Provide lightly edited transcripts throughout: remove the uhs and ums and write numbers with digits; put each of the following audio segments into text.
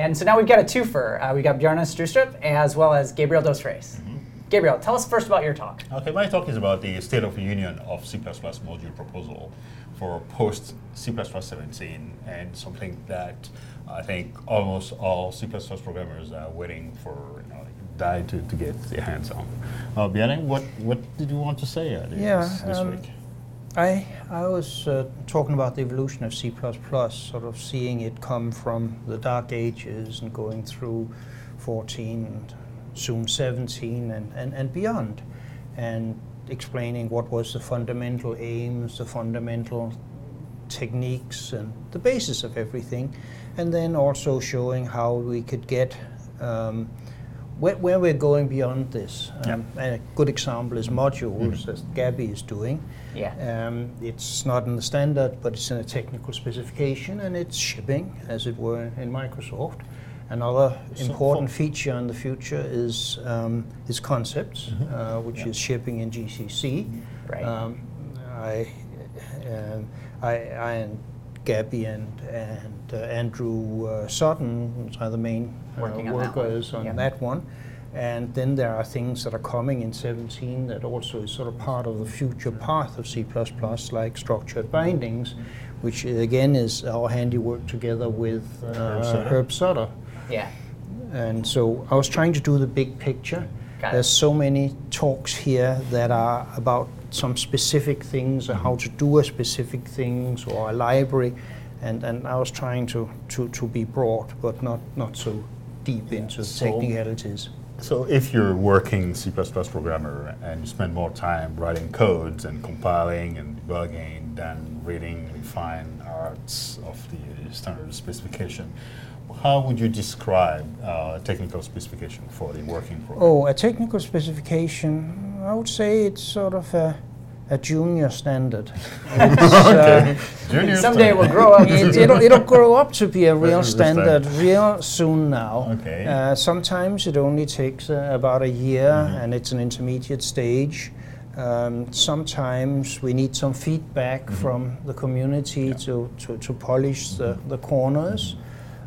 And so now we've got a twofer. We've got Bjarne Strustrup as well as Gabriel Dos Reis. Gabriel, tell us first about your talk. Okay, my talk is about the State of the Union of C++ module proposal for post C++ 17, and something that I think almost all C++ programmers are waiting for to get their hands on. Bjarne, what did you want to say this week? I was talking about the evolution of C++, sort of seeing it come from the dark ages and going through 14 and soon 17 and beyond, and explaining what was the fundamental aims, the fundamental techniques, and the basis of everything, and then also showing how we could get where we're going beyond this. A good example is modules, as Gabby is doing. It's not in the standard, but it's in a technical specification, and it's shipping, as it were, in Microsoft. Another important feature in the future is concepts, which is shipping in GCC. I and Gabby and Andrew Sutton are the main workers on that one. And then there are things that are coming in 17 that also is sort of part of the future path of C++, like structured bindings, which again is our handiwork together with Herb Sutter. And so I was trying to do the big picture. There's so many talks here that are about some specific things, or how to do a specific things, or a library, and I was trying to be broad, but not so deep into technicalities. So if you're working C++ programmer and you spend more time writing codes and compiling and debugging than reading the fine arts of the standard specification, how would you describe a technical specification for the working program? Oh, a technical specification, I would say it's sort of a junior standard. Someday it will grow up. It'll grow up to be a real standard real soon now. Sometimes it only takes about a year, and it's an intermediate stage. Sometimes we need some feedback from the community to polish the corners.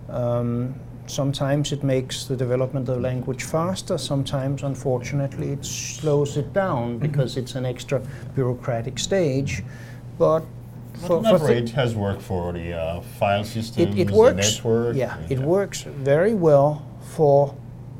Sometimes it makes the development of the language faster. Sometimes, unfortunately, it slows it down because it's an extra bureaucratic stage. But it has worked for the file systems, it works, the network. It works very well for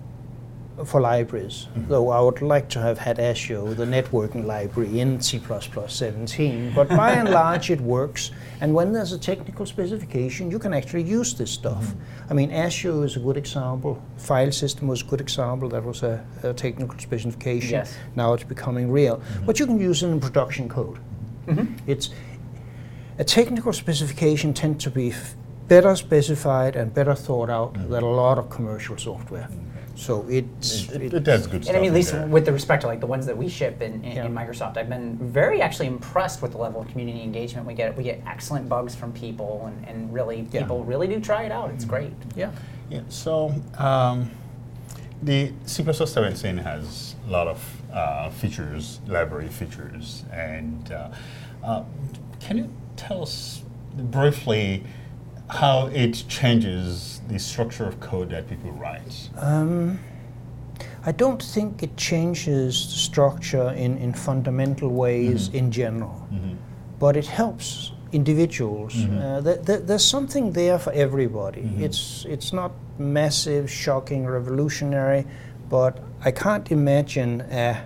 libraries, though I would like to have had Asio, the networking library, in C++ 17, but by and large it works, and when there's a technical specification you can actually use this stuff. I mean, Asio is a good example, file system was a good example, that was a technical specification, now it's becoming real, but you can use it in production code. It's a technical specification tends to be better specified and better thought out than a lot of commercial software. So it does good stuff. And I mean, at least with the respect to like the ones that we ship in Microsoft, I've been very actually impressed with the level of community engagement we get. We get excellent bugs from people, and really people really do try it out. It's great. So the C++ 17 has a lot of features, library features, and can you tell us briefly how it changes the structure of code that people write? I don't think it changes the structure in fundamental ways in general, but it helps individuals. There's something there for everybody. It's not massive, shocking, revolutionary, but I can't imagine a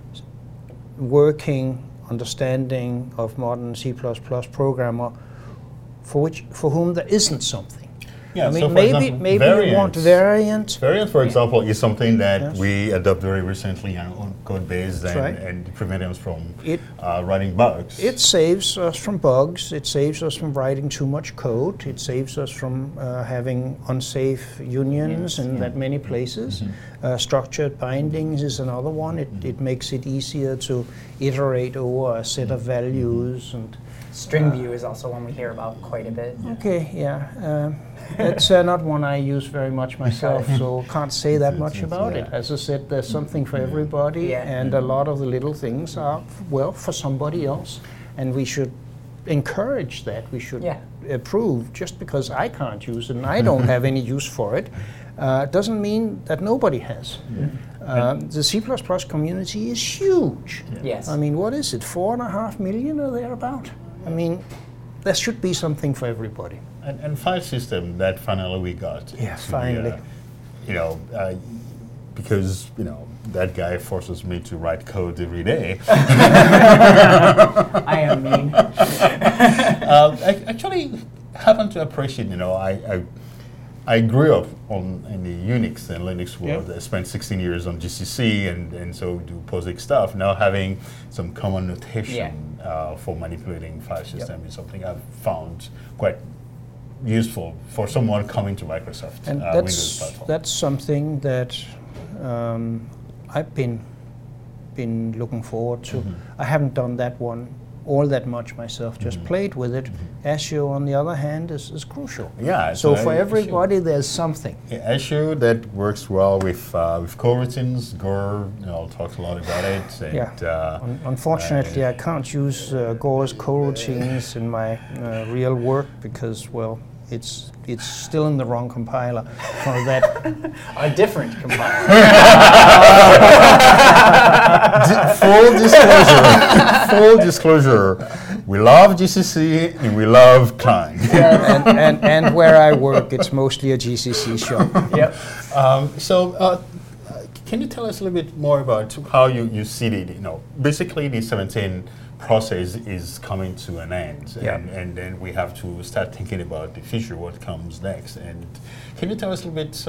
working understanding of modern C++ programmer for whom there isn't something. Yeah, I mean, so maybe we want variant. Variant, for example, is something that we adopted very recently on Codebase and prevent us from writing bugs. It saves us from bugs. It saves us from writing too much code. It saves us from having unsafe unions in that many places. Structured bindings is another one. It makes it easier to iterate over a set of values. And string view is also one we hear about quite a bit. It's not one I use very much myself, so can't say that much about it. As I said, there's something for everybody, and a lot of the little things are, well, for somebody else, and we should encourage that. We should Yeah. approve. Just because I can't use it and I don't have any use for it, doesn't mean that nobody has. The C++ community is huge. Yes. I mean, what is it, 4.5 million or thereabout? I mean, there should be something for everybody. And file system that finally we got. Yeah, to, finally. Because that guy forces me to write code every day. I am mean. I actually happen to appreciate. I grew up in the Unix and Linux world. Yeah. I spent 16 years on GCC and so do POSIX stuff. Now having some common notation for manipulating file system is something I've found quite useful for someone coming to Microsoft And Windows platform. that's something that I've been looking forward to. I haven't done that one all that much myself, just played with it. Azure, on the other hand, is crucial. Yeah. So for everybody, there's something. Azure that works well with coroutines. Gore talks a lot about it. And, Unfortunately, I can't use Gore's coroutines in my real work because, well, it's still in the wrong compiler for that. A different compiler. Full disclosure, we love GCC and we love Klein. and where I work, it's mostly a GCC shop. Yep. Can you tell us a little bit more about how you see basically the 17 process is coming to an end, and then we have to start thinking about the future, what comes next. And can you tell us a little bit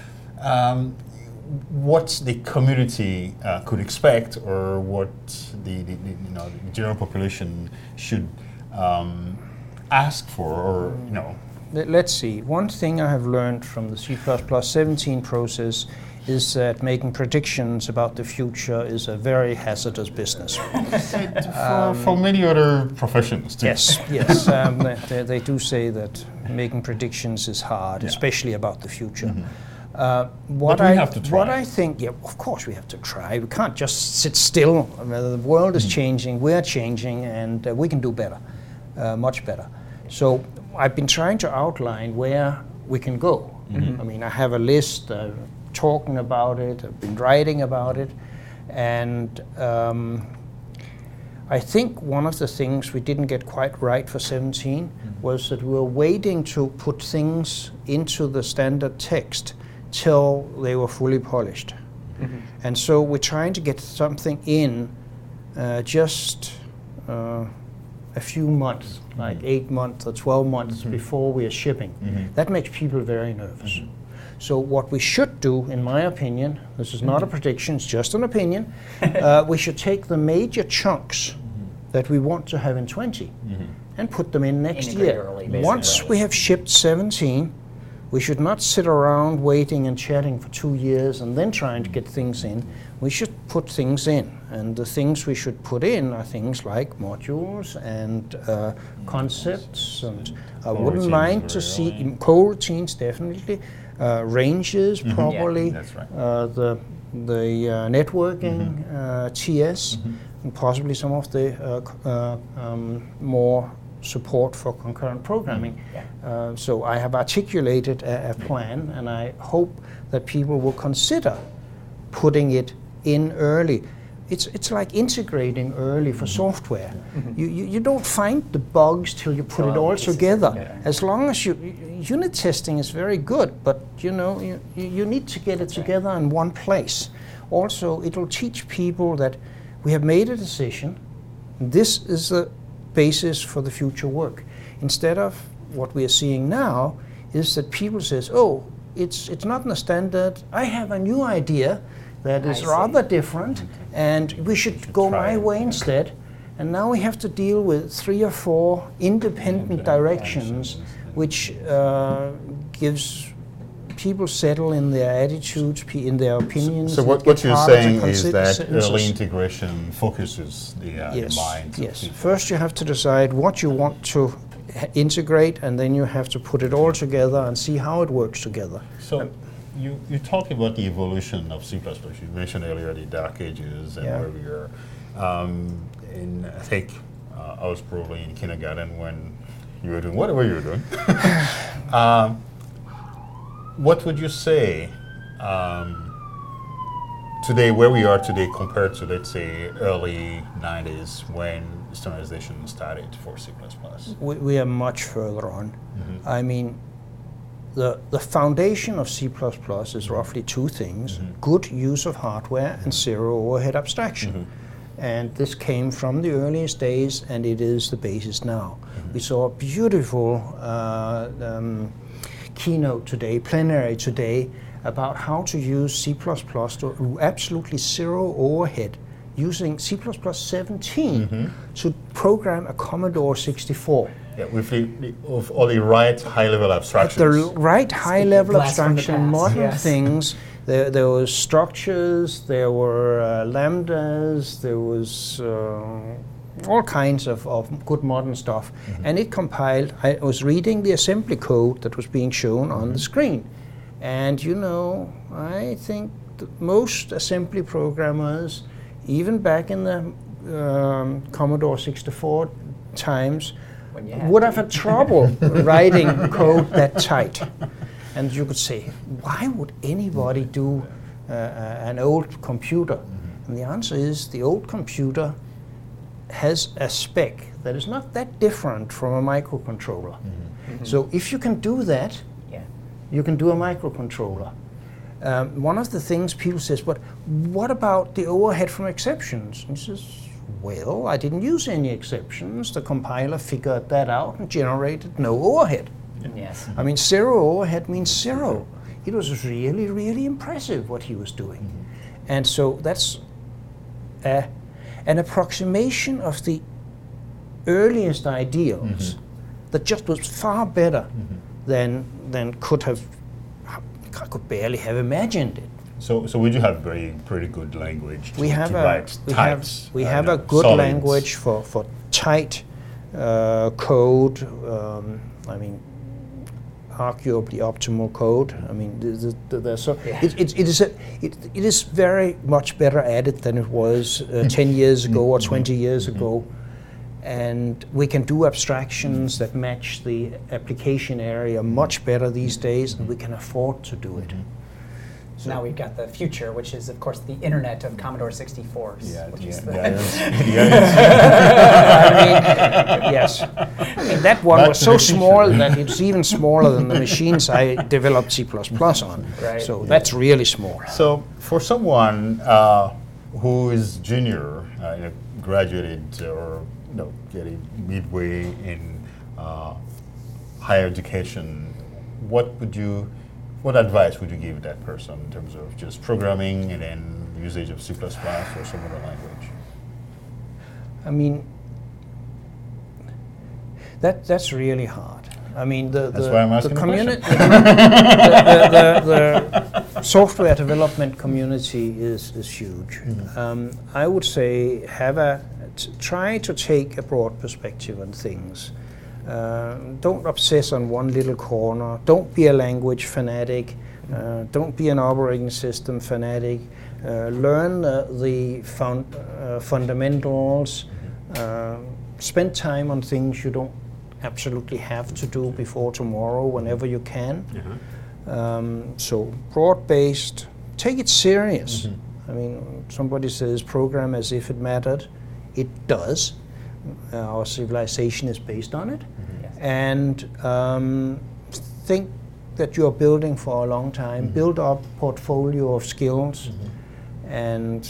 what the community could expect, or what the general population should ask for, or Let's see. One thing I have learned from the C++ 17 process is that making predictions about the future is a very hazardous business. for many other professions too. Yes. They do say that making predictions is hard, especially about the future. But we have to try. What I think, of course we have to try. We can't just sit still. The world is changing, we're changing, and we can do better, much better. So I've been trying to outline where we can go. I mean, I have a list, talking about it, I've been writing about it, and I think one of the things we didn't get quite right for 17 was that we were waiting to put things into the standard text till they were fully polished. And so we're trying to get something in just a few months, like 8 months or 12 months before we are shipping. That makes people very nervous. So what we should do, in my opinion, this is not a prediction, it's just an opinion, we should take the major chunks that we want to have in 20 and put them in next year. Early, Once we have shipped 17, we should not sit around waiting and chatting for 2 years and then trying to get things in. We should put things in. And the things we should put in are things like modules and concepts. And I wouldn't mind to see coroutines, definitely. Ranges, probably. That's right. The networking, TS, and possibly some of the more support for concurrent programming. So I have articulated a plan, and I hope that people will consider putting it in early. It's like integrating early for software. You don't find the bugs till you put it all together. As long as unit testing is very good, but you need to get it together in one place. Also, it will teach people that we have made a decision. This is the basis for the future work. Instead of what we are seeing now is that people says, oh, it's not in the standard. I have a new idea that is rather different, and we should go my way instead. And now we have to deal with 3 or 4 independent directions, which gives people settle in their attitudes, in their opinions. So what you're saying is that early integration focuses the minds. Yes. First you have to decide what you want to integrate, and then you have to put it all together and see how it works together. So you talk about the evolution of C++. You mentioned earlier the dark ages and where we are. And I think I was probably in kindergarten when you were doing whatever you were doing. What would you say today, where we are today, compared to, let's say, early 90s when standardization started for C++? We are much further on. I mean, the foundation of C++ is roughly two things: good use of hardware and zero overhead abstraction. And this came from the earliest days, and it is the basis now. We saw a beautiful keynote today, plenary today, about how to use C++ to do absolutely zero overhead using C++ 17 to program a Commodore 64. Yeah, with all the right high-level abstractions. The right high-level Blast from the abstraction, past, modern yes. things. There was structures, there were lambdas, there was all kinds of good modern stuff. And it compiled. I was reading the assembly code that was being shown on the screen. And you know, I think most assembly programmers, even back in the Commodore 64 times, would have had trouble writing code that tight. And you could say, why would anybody do an old computer? And the answer is the old computer has a spec that is not that different from a microcontroller. So if you can do that, you can do a microcontroller. One of the things people says, but what about the overhead from exceptions? And he says, well, I didn't use any exceptions. The compiler figured that out and generated no overhead. Yes. I mean, zero overhead means zero. It was really, really impressive what he was doing. And so that's an approximation of the earliest ideals that just was far better than could have. I could barely have imagined it. So we do have pretty good language. We have a good solids. language for tight code. I mean, arguably optimal code. I mean, it is very much better at it than it was 10 years ago or 20 years ago. And we can do abstractions that match the application area much better these days, and we can afford to do it. So now we've got the future, which is, of course, the internet of Commodore 64s. Yes. I mean, that one was so small that it's even smaller than the machines I developed C++ on. Right. So that's really small. So for someone who is junior, graduated or getting midway in higher education, what advice would you give that person in terms of just programming and then usage of C++ or some other language? I mean, that's really hard. I mean, That's why I'm asking the community, the software development community is huge. I would say try to take a broad perspective on things. Don't obsess on one little corner. Don't be a language fanatic. Don't be an operating system fanatic. Learn the fundamentals. Spend time on things you don't absolutely have to do before tomorrow, whenever you can. So broad-based. Take it serious. I mean, somebody says program as if it mattered. It does. Our civilization is based on it. And think that you're building for a long time. Build up a portfolio of skills. And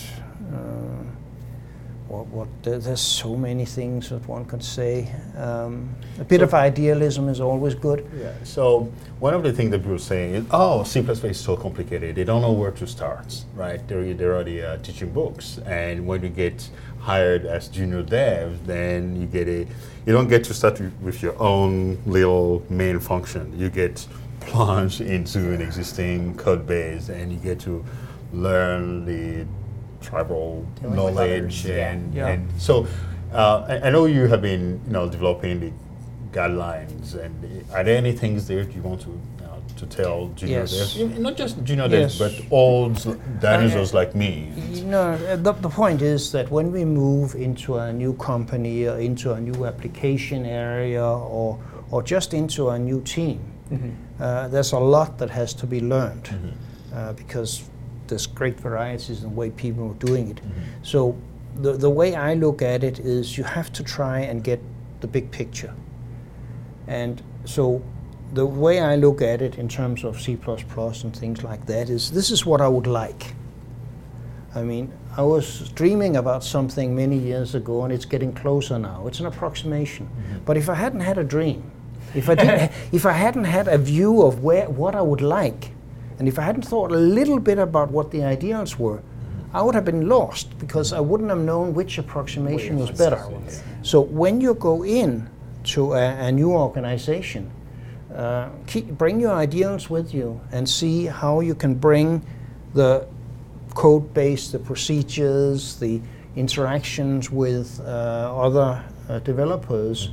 there's so many things that one could say. A bit of idealism is always good. Yeah. So one of the things that people say is, "Oh, C++ is so complicated. They don't know where to start." Right? They're already teaching books, and when you get hired as junior dev, then you don't get to start with your own little main function. You get plunged into an existing code base, and you get to learn the tribal knowledge. And so I know you have been developing the guidelines, and are there any things there you want to to tell junior Yes. devs, not just junior Yes. devs, but old dinosaurs like me. The point is that when we move into a new company or into a new application area or just into a new team, there's a lot that has to be learned because there's great varieties in the way people are doing it. So the way I look at it is you have to try and get the big picture. And so the way I look at it in terms of C++ and things like that is, this is what I would like. I mean, I was dreaming about something many years ago, and it's getting closer now. It's an approximation. But if I hadn't had a dream, if I hadn't had a view of what I would like, and if I hadn't thought a little bit about what the ideals were, I would have been lost because I wouldn't have known which approximation was better. So when you go in to a new organization, bring your ideals with you and see how you can bring the code base, the procedures, the interactions with other developers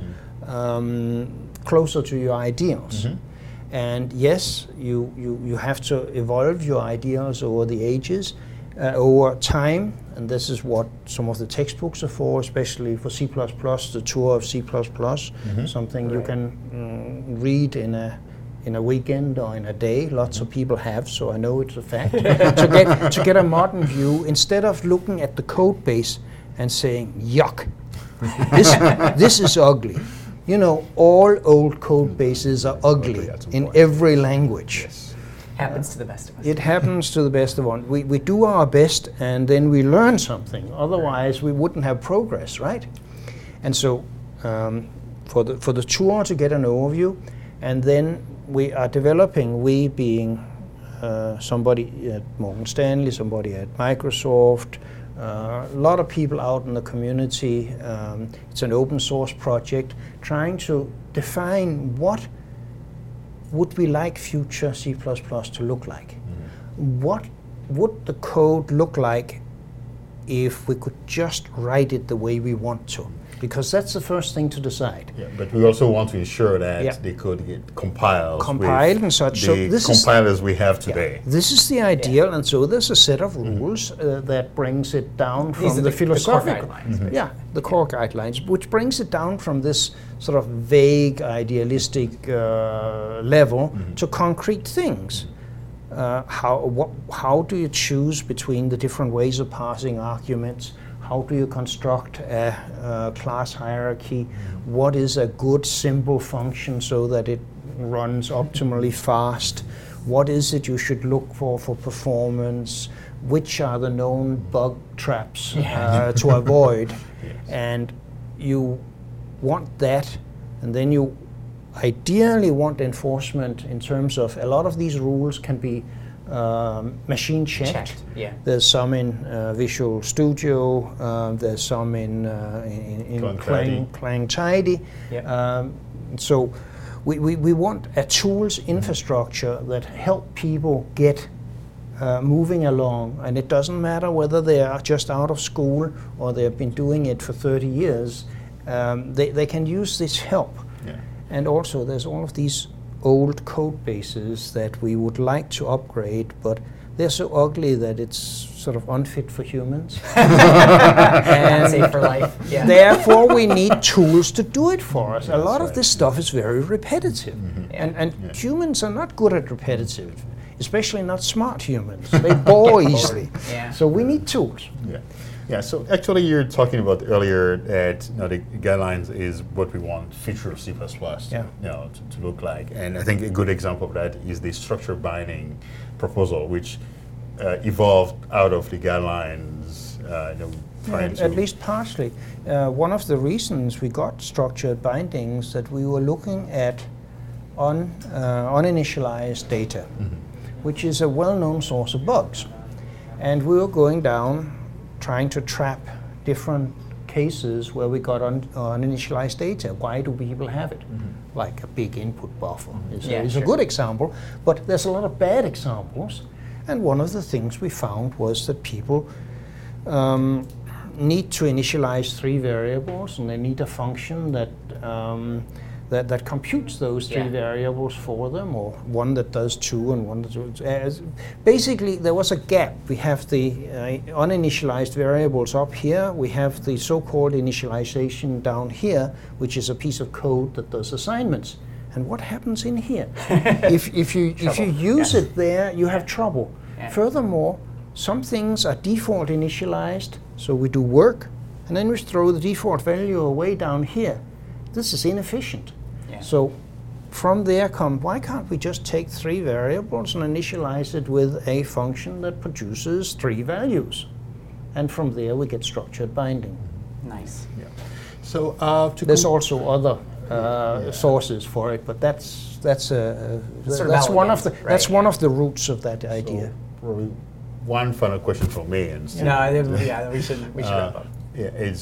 closer to your ideals. And yes, you have to evolve your ideals over the ages, over time, and this is what some of the textbooks are for, especially for C++, the tour of C++, something you can read in a weekend or in a day. Lots of people have, so I know it's a fact. to get a modern view, instead of looking at the code base and saying, yuck, this is ugly. You know, all old code bases are ugly in every language. Yes. Happens to the best of us. It happens to the best of us. We do our best and then we learn something. Otherwise, we wouldn't have progress, right? And so, for the tour to get an overview, and then we are developing, we being somebody at Morgan Stanley, somebody at Microsoft, a lot of people out in the community. It's an open source project trying to define what would we like future C++ to look like. What would the code look like if we could just write it the way we want to? Because that's the first thing to decide. Yeah, but we also want to ensure that the code get compiled and such. The so this compilers we have today. This is the ideal, and so there's a set of rules that brings it down from the philosophical. The core guidelines, Yeah, the core guidelines, which brings it down from this sort of vague, idealistic level to concrete things. How do you choose between the different ways of passing arguments? How do you construct a class hierarchy? What is a good simple function so that it runs optimally fast? What is it you should look for performance? Which are the known bug traps to avoid? And you want that, and then you ideally want enforcement in terms of a lot of these rules can be machine checked. Yeah. There's some in Visual Studio. There's some in Clang Tidy. Yep. So we want a tools infrastructure that help people get moving along, and it doesn't matter whether they are just out of school or they've been doing it for 30 years. They can use this help. Yeah. And also there's all of these old code bases that we would like to upgrade, but they're so ugly that it's sort of unfit for humans. And safe for life. Yeah. Therefore, we need tools to do it for us. A lot of this stuff is very repetitive, and humans are not good at repetitive, especially not smart humans. They bore easily. Yeah. So we need tools. Yeah. Yeah, so actually you're talking about earlier that the guidelines is what we want future of C++ to look like. And I think a good example of that is the structure binding proposal, which evolved out of the guidelines. At least partially. One of the reasons we got structured bindings that we were looking at uninitialized data, which is a well-known source of bugs. And we were going down trying to trap different cases where we got uninitialized data. Why do people have it? Like a big input buffer is a good example, but there's a lot of bad examples. And one of the things we found was that people need to initialize 3 variables, and they need a function that that computes those three variables for them, or one that does two and one that does. Basically, there was a gap. We have the uninitialized variables up here. We have the so-called initialization down here, which is a piece of code that does assignments. And what happens in here? if you use it there, you have trouble. Yeah. Furthermore, some things are default initialized, so we do work, and then we throw the default value away down here. This is inefficient. Yeah. So from there why can't we just take three variables and initialize it with a function that produces three values? And from there we get structured binding. Nice. Yeah. So there's also other sources for it, but that's one of the one of the roots of that idea. Probably one final question from me, and we should wrap up. Yeah, it's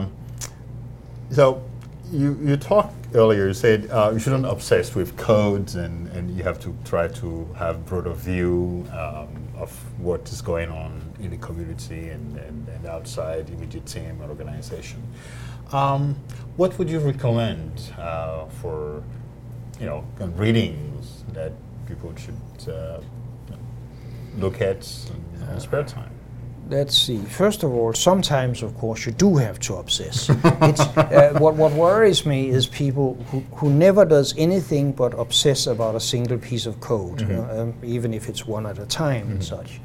so you talked earlier. You said you shouldn't obsess with codes, and you have to try to have broader view of what is going on in the community and outside immediate team or organization. What would you recommend for readings that people should look at in spare time? Let's see. First of all, sometimes, of course, you do have to obsess. What worries me is people who never does anything but obsess about a single piece of code, even if it's one at a time and such.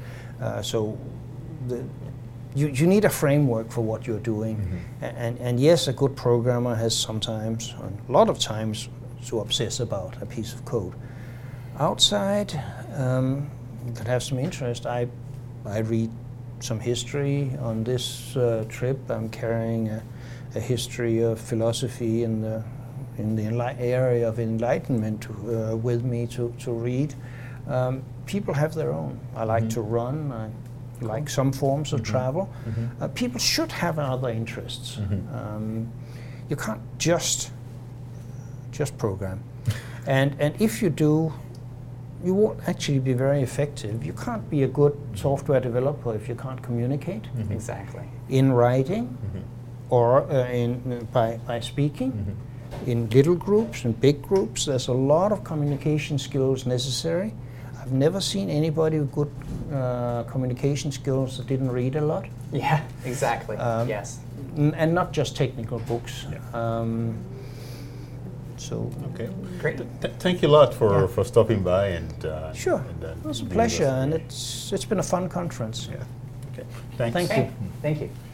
You need a framework for what you're doing. And yes, a good programmer has sometimes, a lot of times, to obsess about a piece of code. Outside, you could have some interest. I read some history on this trip. I'm carrying a history of philosophy in the area of enlightenment with me to read. People have their own. I like to run. I like some forms of travel. People should have other interests. You can't just program. And if you do, you won't actually be very effective. You can't be a good software developer if you can't communicate. Exactly. In writing, or by speaking, in little groups and big groups. There's a lot of communication skills necessary. I've never seen anybody with good communication skills that didn't read a lot. Yeah, exactly. Yes. And not just technical books. Okay, great. Thank you a lot for stopping by and sure, it was a pleasure, and it's been a fun conference. Yeah. Okay, thanks. Thank you. Thank you.